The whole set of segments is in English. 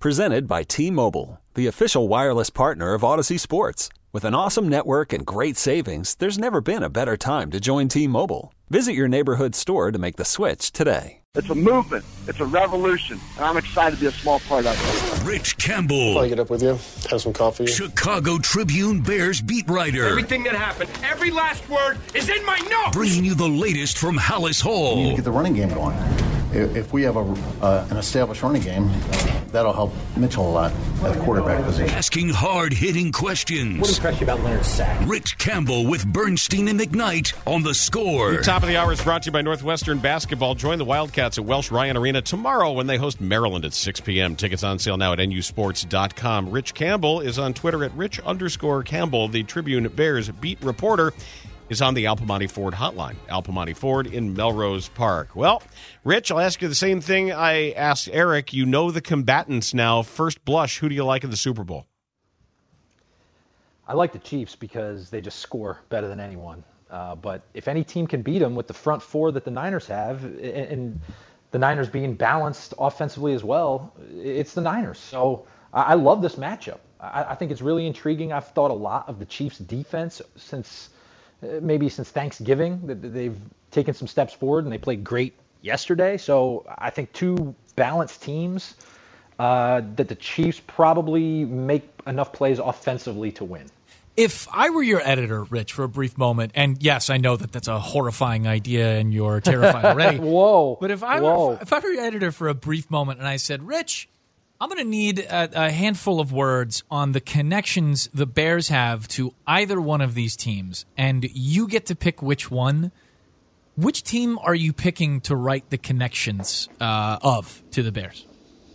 Presented by T-Mobile, the official wireless partner of Odyssey Sports. With an awesome network and great savings, there's never been a better time to join T-Mobile. Visit your neighborhood store to make the switch today. It's a movement. It's a revolution. And I'm excited to be a small part of it. Rich Campbell. I'll get up with you, have some coffee. Chicago Tribune Bears beat writer. Everything that happened, every last word is in my notes. Bringing you the latest from Hallis Hall. We need to get the running game going. If we have an established running game, that'll help Mitchell a lot at the quarterback position. Asking hard-hitting questions. What impressed you about Leonard's sack? Rich Campbell with Bernstein and McKnight on The Score. The top of the hour is brought to you by Northwestern Basketball. Join the Wildcats at Welsh Ryan Arena tomorrow when they host Maryland at 6 p.m. Tickets on sale now at nusports.com. Rich Campbell is on Twitter at Rich_Campbell. The Tribune Bears beat reporter is on the Al Piemonte Ford hotline. Al Piemonte Ford in Melrose Park. Well, Rich, I'll ask you the same thing I asked Eric. You know the combatants now. First blush, who do you like in the Super Bowl? I like the Chiefs because they just score better than anyone. But if any team can beat them with the front four that the Niners have, and the Niners being balanced offensively as well, it's the Niners. So I love this matchup. I think it's really intriguing. I've thought a lot of the Chiefs' defense since Thanksgiving. They've taken some steps forward, and they played great yesterday. So I think two balanced teams that the Chiefs probably make enough plays offensively to win. If I were your editor, Rich, for a brief moment, and yes, I know that that's a horrifying idea and you're terrified already. Whoa. But if I were your editor for a brief moment and I said, Rich, I'm going to need a handful of words on the connections the Bears have to either one of these teams, and you get to pick which one. Which team are you picking to write the connections to the Bears?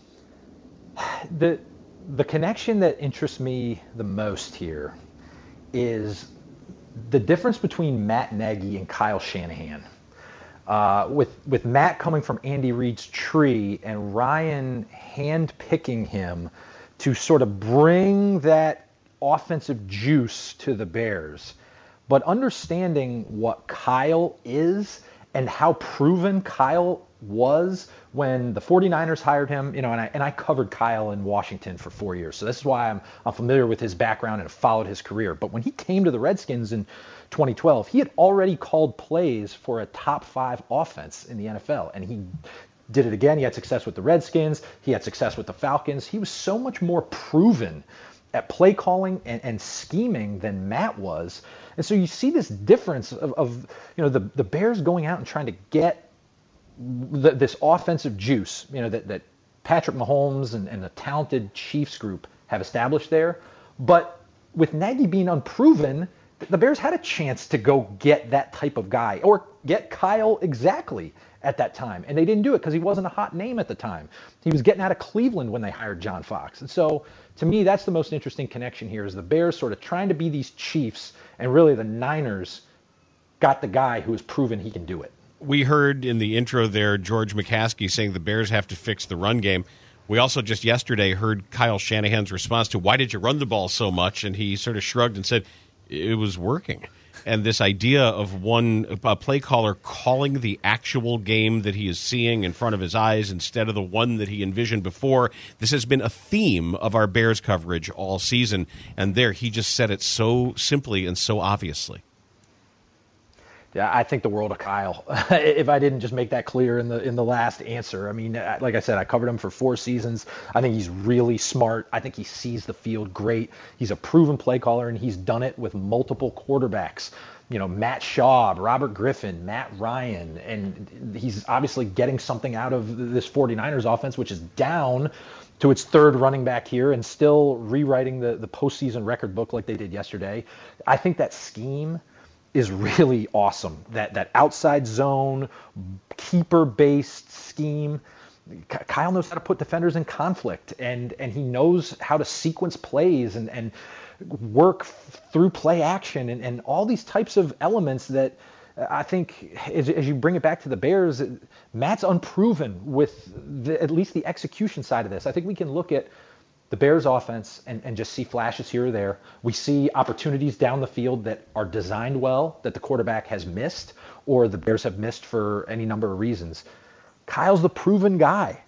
The connection that interests me the most here is the difference between Matt Nagy and Kyle Shanahan. With Matt coming from Andy Reid's tree and Ryan hand-picking him to sort of bring that offensive juice to the Bears, but understanding what Kyle is and how proven Kyle was when the 49ers hired him, and I covered Kyle in Washington for 4 years, so this is why I'm familiar with his background and have followed his career. But when he came to the Redskins in 2012, he had already called plays for a top 5 offense in the NFL, and he did it again. He had success with the Redskins. He had success with the Falcons. He was so much more proven at play calling and scheming than Matt was. And so you see this difference of the Bears going out and trying to get this offensive juice, that Patrick Mahomes and the talented Chiefs group have established there. But with Nagy being unproven, the Bears had a chance to go get that type of guy or get Kyle exactly at that time. And they didn't do it because he wasn't a hot name at the time. He was getting out of Cleveland when they hired John Fox. And so to me, that's the most interesting connection here is the Bears sort of trying to be these Chiefs, and really the Niners got the guy who has proven he can do it. We heard in the intro there George McCaskey saying the Bears have to fix the run game. We also just yesterday heard Kyle Shanahan's response to why did you run the ball so much, and he sort of shrugged and said it was working. And this idea of a play caller calling the actual game that he is seeing in front of his eyes instead of the one that he envisioned before, this has been a theme of our Bears coverage all season. And there, he just said it so simply and so obviously. Yeah, I think the world of Kyle. If I didn't just make that clear in the last answer, I mean, like I said, I covered him for 4 seasons. I think he's really smart. I think he sees the field great. He's a proven play caller, and he's done it with multiple quarterbacks. Matt Schaub, Robert Griffin, Matt Ryan, and he's obviously getting something out of this 49ers offense, which is down to its 3rd running back here and still rewriting the postseason record book like they did yesterday. I think that scheme is really awesome. That outside zone, keeper-based scheme. Kyle knows how to put defenders in conflict, and he knows how to sequence plays and work through play action and all these types of elements that I think as you bring it back to the Bears, Matt's unproven with at least the execution side of this. I think we can look at the Bears offense and just see flashes here or there. We see opportunities down the field that are designed well, that the quarterback has missed, or the Bears have missed for any number of reasons. Kyle's the proven guy.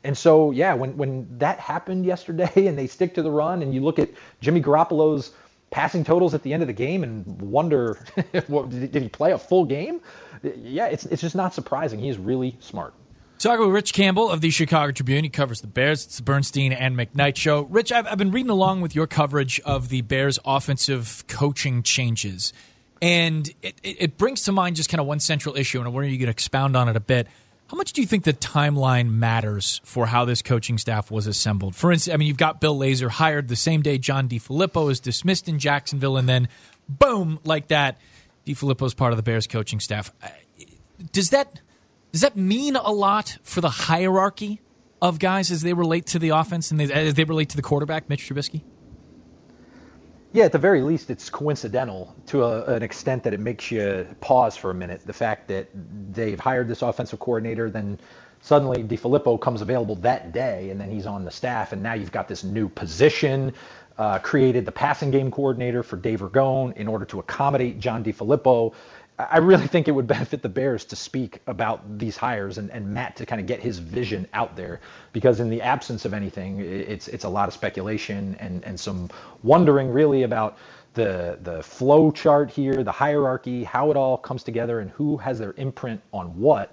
And so, yeah, when that happened yesterday and they stick to the run and you look at Jimmy Garoppolo's passing totals at the end of the game and wonder, did he play a full game? Yeah, it's just not surprising. He is really smart. Talking with Rich Campbell of the Chicago Tribune. He covers the Bears. It's the Bernstein and McKnight Show. Rich, I've been reading along with your coverage of the Bears' offensive coaching changes. And it brings to mind just kind of one central issue, and I wonder if you could expound on it a bit. How much do you think the timeline matters for how this coaching staff was assembled? For instance, I mean, you've got Bill Lazor hired the same day John DeFilippo is dismissed in Jacksonville, and then, boom, like that, DeFilippo's part of the Bears coaching staff. Does that mean a lot for the hierarchy of guys as they relate to the offense and as they relate to the quarterback, Mitch Trubisky? Yeah, at the very least, it's coincidental to an extent that it makes you pause for a minute. The fact that they've hired this offensive coordinator, then suddenly DeFilippo comes available that day, and then he's on the staff, and now you've got this new position, created the passing game coordinator for Dave Ragone in order to accommodate John DeFilippo. I really think it would benefit the Bears to speak about these hires and Matt to kind of get his vision out there, because in the absence of anything, it's a lot of speculation and some wondering really about the flow chart here, the hierarchy, how it all comes together, and who has their imprint on what.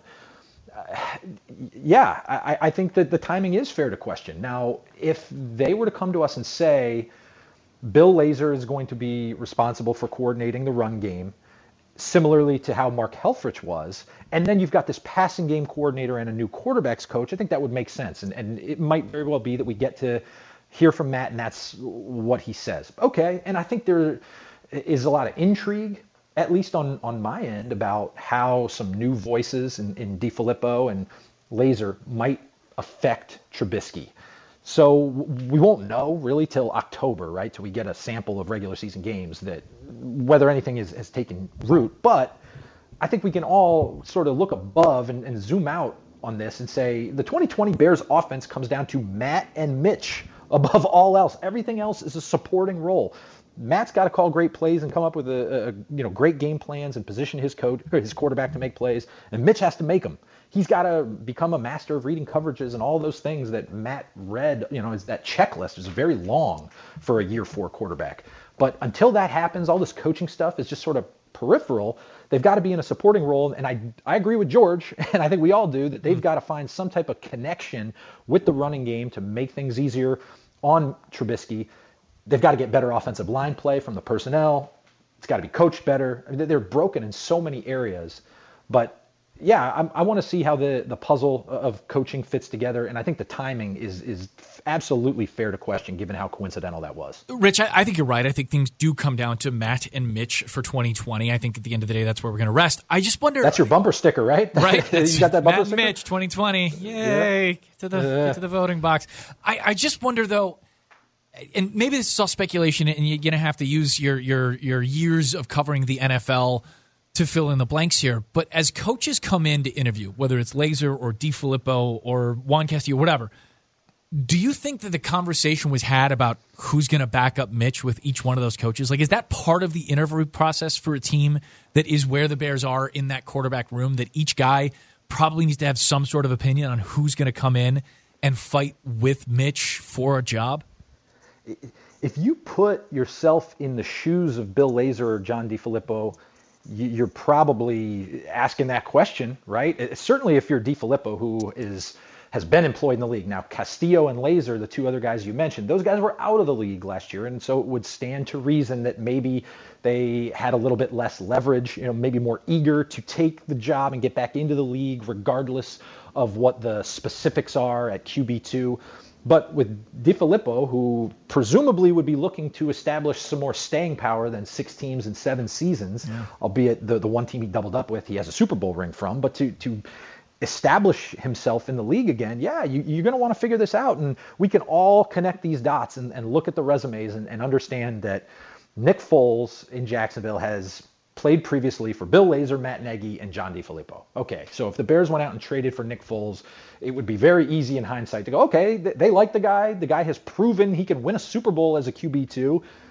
I think that the timing is fair to question. Now, if they were to come to us and say, Bill Lazor is going to be responsible for coordinating the run game, similarly to how Mark Helfrich was, and then you've got this passing game coordinator and a new quarterbacks coach, I think that would make sense. And it might very well be that we get to hear from Matt, and that's what he says. Okay, and I think there is a lot of intrigue, at least on my end, about how some new voices in DeFilippo and Lazor might affect Trubisky. So we won't know really till October, right? Till we get a sample of regular season games, that whether anything has taken root. But I think we can all sort of look above and zoom out on this and say the 2020 Bears offense comes down to Matt and Mitch above all else. Everything else is a supporting role. Matt's got to call great plays and come up with great game plans and position his quarterback to make plays, and Mitch has to make them. He's got to become a master of reading coverages and all those things that Matt read. Is that checklist is very long for a year 4 quarterback. But until that happens, all this coaching stuff is just sort of peripheral. They've got to be in a supporting role, and I agree with George, and I think we all do, that they've got to find some type of connection with the running game to make things easier on Trubisky. They've got to get better offensive line play from the personnel. It's got to be coached better. I mean, they're broken in so many areas. But yeah, I want to see how the puzzle of coaching fits together, and I think the timing is absolutely fair to question given how coincidental that was. Rich, I think you're right. I think things do come down to Matt and Mitch for 2020. I think at the end of the day, that's where we're going to rest. I just wonder... That's your bumper sticker, right? Right. You got that bumper Matt sticker? and Mitch, 2020. Yay. Yeah. Get to the voting box. I just wonder, though, and maybe this is all speculation, and you're going to have to use your years of covering the NFL to fill in the blanks here. But as coaches come in to interview, whether it's Lazor or DeFilippo or Juan Castillo, whatever, do you think that the conversation was had about who's going to back up Mitch with each one of those coaches? Like, is that part of the interview process for a team that is where the Bears are in that quarterback room, that each guy probably needs to have some sort of opinion on who's going to come in and fight with Mitch for a job? If you put yourself in the shoes of Bill Lazor or John DeFilippo, you're probably asking that question, right? Certainly if you're DeFilippo, who has been employed in the league. Now, Castillo and Lazor, the two other guys you mentioned, those guys were out of the league last year, and so it would stand to reason that maybe they had a little bit less leverage, maybe more eager to take the job and get back into the league, regardless of what the specifics are at QB2. But with DeFilippo, who presumably would be looking to establish some more staying power than 6 teams in 7 seasons, albeit the one team he doubled up with, he has a Super Bowl ring from, but to establish himself in the league again, you're going to want to figure this out. And we can all connect these dots and look at the resumes and understand that Nick Foles in Jacksonville has played previously for Bill Lazor, Matt Nagy, and John DeFilippo. Okay, so if the Bears went out and traded for Nick Foles, it would be very easy in hindsight to go, okay, they like the guy. The guy has proven he can win a Super Bowl as a QB2.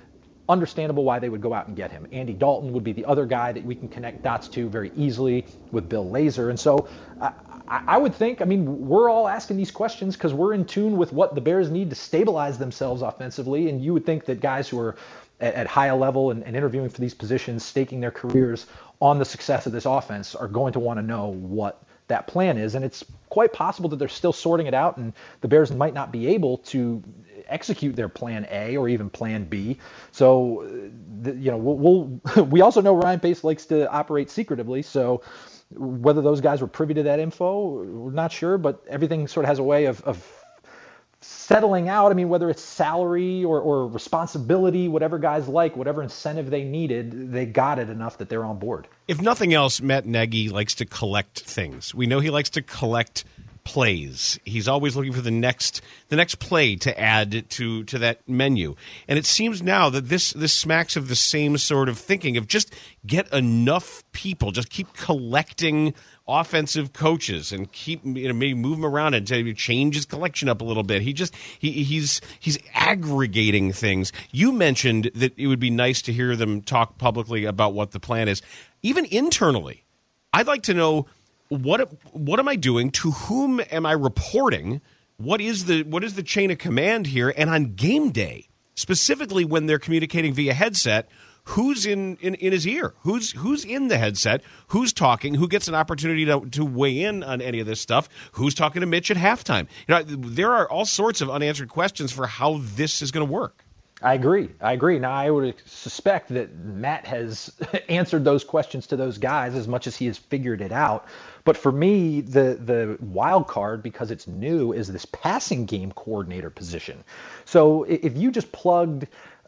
understandable why they would go out and get him. Andy Dalton would be the other guy that we can connect dots to very easily with Bill Lazor. And so I would think, I mean, we're all asking these questions because we're in tune with what the Bears need to stabilize themselves offensively. And you would think that guys who are at high level and interviewing for these positions, staking their careers on the success of this offense, are going to want to know what that plan is. And it's quite possible that they're still sorting it out, and the Bears might not be able to execute their plan A or even plan B. So, we also know Ryan Pace likes to operate secretively. So whether those guys were privy to that info, we're not sure, but everything sort of has a way of settling out. I mean, whether it's salary or responsibility, whatever guys like, whatever incentive they needed, they got it enough that they're on board. If nothing else, Matt Nagy likes to collect things. We know he likes to collect plays. He's always looking for the next play to add to that menu. And it seems now that this smacks of the same sort of thinking of just get enough people, just keep collecting offensive coaches and keep maybe move them around and change his collection up a little bit. He's aggregating things. You mentioned that it would be nice to hear them talk publicly about what the plan is. Even internally, I'd like to know what am I doing? To whom am I reporting? What is the chain of command here? And on game day, specifically when they're communicating via headset, who's in his ear? Who's in the headset? Who's talking? Who gets an opportunity to weigh in on any of this stuff? Who's talking to Mitch at halftime? There are all sorts of unanswered questions for how this is going to work. I agree. Now, I would suspect that Matt has answered those questions to those guys as much as he has figured it out. But for me, the wild card, because it's new, is this passing game coordinator position. So if you just plugged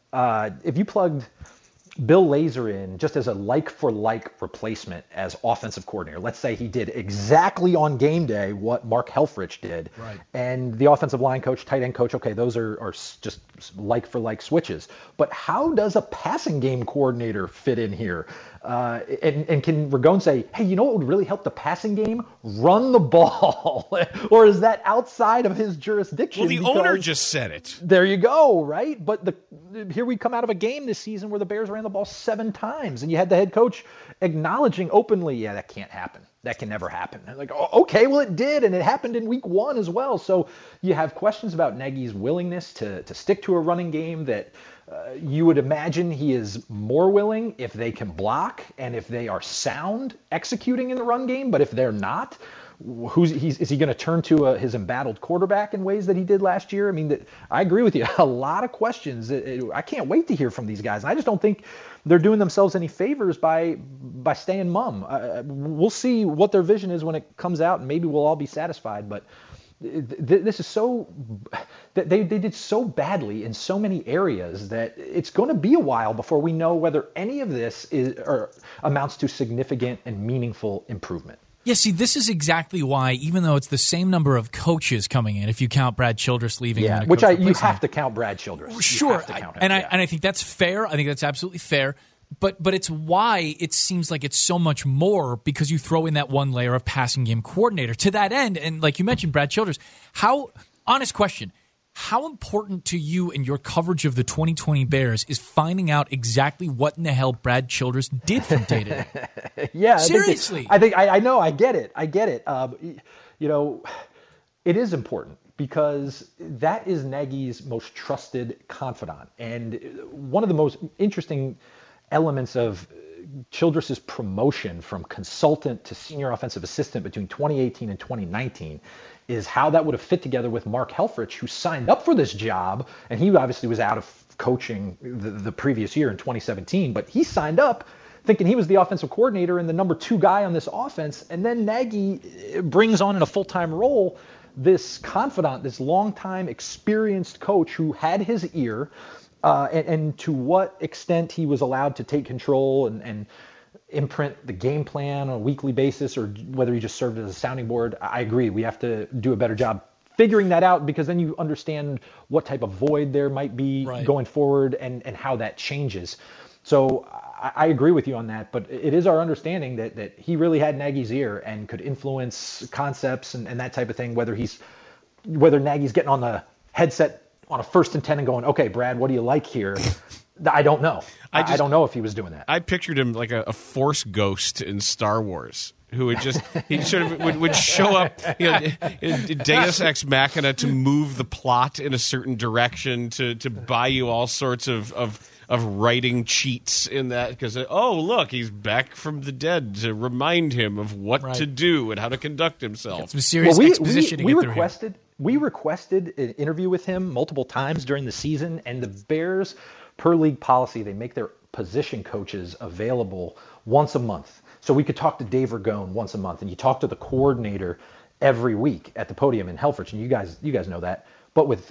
Bill Lazor in just as a like-for-like replacement as offensive coordinator. Let's say he did exactly on game day what Mark Helfrich did. Right. And the offensive line coach, tight end coach, okay, those are just like-for-like switches. But how does a passing game coordinator fit in here? And can Ragone say, hey, you know what would really help the passing game? Run the ball. Or is that outside of his jurisdiction? Well, the owner just said it. There you go, right? But here we come out of a game this season where the Bears ran the ball 7 times, and you had the head coach acknowledging openly, yeah, that can't happen. That can never happen. Like, oh, okay, well, it did, and it happened in week 1 as well. So you have questions about Nagy's willingness to stick to a running game that you would imagine he is more willing if they can block and if they are sound executing in the run game. But if they're not, is he going to turn to his embattled quarterback in ways that he did last year? I mean, I agree with you. A lot of questions. I can't wait to hear from these guys. I just don't think they're doing themselves any favors by staying mum. We'll see what their vision is when it comes out, and maybe we'll all be satisfied. But this is so that they did so badly in so many areas that it's going to be a while before we know whether any of this amounts to significant and meaningful improvement. Yeah, see, this is exactly why, even though it's the same number of coaches coming in, if you count Brad Childress leaving, you have to count Brad Childress. Sure, I think that's fair. I think that's absolutely fair. But it's why it seems like it's so much more, because you throw in that one layer of passing game coordinator. To that end, and like you mentioned, Brad Childress, honest question, how important to you in your coverage of the 2020 Bears is finding out exactly what in the hell Brad Childress did from day to day? Yeah, seriously. I know. I get it. It is important, because that is Nagy's most trusted confidant. And one of the most interesting elements of Childress's promotion from consultant to senior offensive assistant between 2018 and 2019 is how that would have fit together with Mark Helfrich, who signed up for this job, and he obviously was out of coaching the previous year in 2017, but he signed up thinking he was the offensive coordinator and the number 2 guy on this offense, and then Nagy brings on in a full-time role this confidant, this longtime experienced coach who had his ear, and to what extent he was allowed to take control and imprint the game plan on a weekly basis, or whether he just served as a sounding board. I agree. We have to do a better job figuring that out, because then you understand what type of void there might be going forward and how that changes. So I agree with you on that, but it is our understanding that he really had Nagy's ear and could influence concepts and that type of thing, whether Nagy's getting on the headset on a 1st and 10 and going, okay, Brad, what do you like here? I don't know. I don't know if he was doing that. I pictured him like a Force ghost in Star Wars, who would just he sort of would show up, Deus Ex Machina, to move the plot in a certain direction, to buy you all sorts of writing cheats in that, because look, he's back from the dead, to remind him of what to do and how to conduct himself. Some serious exposition. We requested an interview with him multiple times during the season, and the Bears, per league policy, they make their position coaches available once a month. So we could talk to Dave Ragone once a month, and you talk to the coordinator every week at the podium in Helfrich, and you guys know that. But with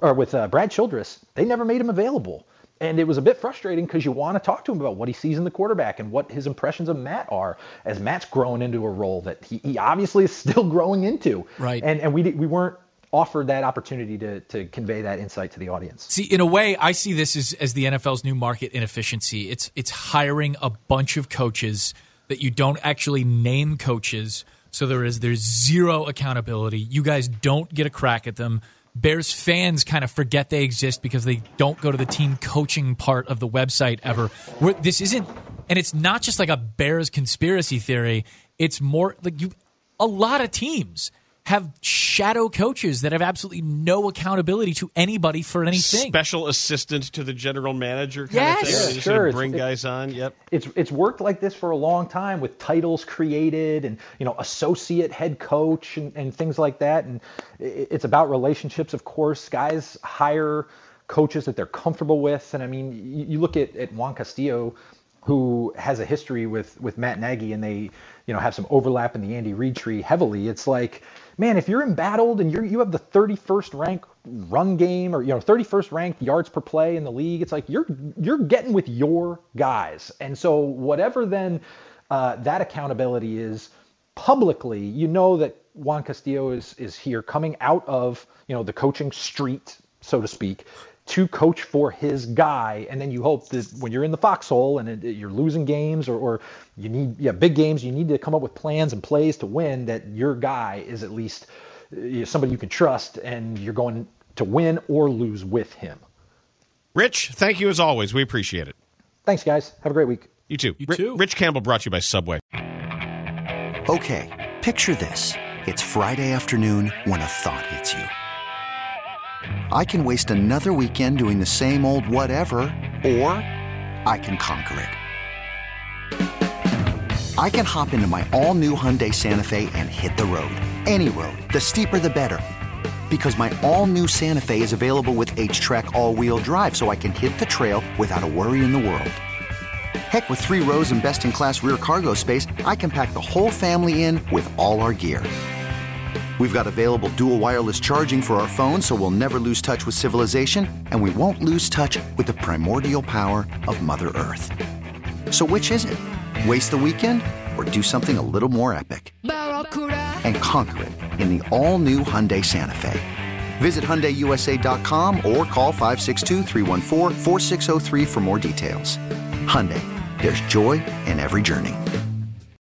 Brad Childress, they never made him available. And it was a bit frustrating because you want to talk to him about what he sees in the quarterback and what his impressions of Matt are, as Matt's growing into a role that he obviously is still growing into. Right. And we weren't offered that opportunity to convey that insight to the audience. See, in a way, I see this as the NFL's new market inefficiency. It's hiring a bunch of coaches that you don't actually name coaches, so there's zero accountability. You guys don't get a crack at them. Bears fans kind of forget they exist because they don't go to the team coaching part of the website ever. This isn't, and it's not just like a Bears conspiracy theory. It's more like a lot of teams have shadow coaches that have absolutely no accountability to anybody for anything. Special assistant to the general manager kind of thing. Yeah, they just sure. bring guys on. Yep. It's worked like this for a long time, with titles created and associate head coach and things like that. And it's about relationships, of course. Guys hire coaches that they're comfortable with. And I mean, you look at Juan Castillo, who has a history with Matt Nagy, and they have some overlap in the Andy Reid tree heavily. It's like, man, if you're embattled and you have the 31st ranked run game, or 31st ranked yards per play in the league, it's like you're getting with your guys. And so whatever then that accountability is publicly, that Juan Castillo is here coming out of the coaching street, so to speak, to coach for his guy. And then you hope that when you're in the foxhole and you're losing games or you need big games, you need to come up with plans and plays to win, that your guy is at least somebody you can trust, and you're going to win or lose with him. Rich, thank you as always. We appreciate it. Thanks, guys. Have a great week. You too. You too. Rich Campbell, brought to you by Subway. Okay, picture this. It's Friday afternoon when a thought hits you. I can waste another weekend doing the same old whatever, or I can conquer it. I can hop into my all-new Hyundai Santa Fe and hit the road. Any road. The steeper, the better. Because my all-new Santa Fe is available with H-Track all-wheel drive, so I can hit the trail without a worry in the world. Heck, with 3 rows and best-in-class rear cargo space, I can pack the whole family in with all our gear. We've got available dual wireless charging for our phones, so we'll never lose touch with civilization, and we won't lose touch with the primordial power of Mother Earth. So which is it? Waste the weekend or do something a little more epic? And conquer it in the all-new Hyundai Santa Fe. Visit HyundaiUSA.com or call 562-314-4603 for more details. Hyundai, there's joy in every journey.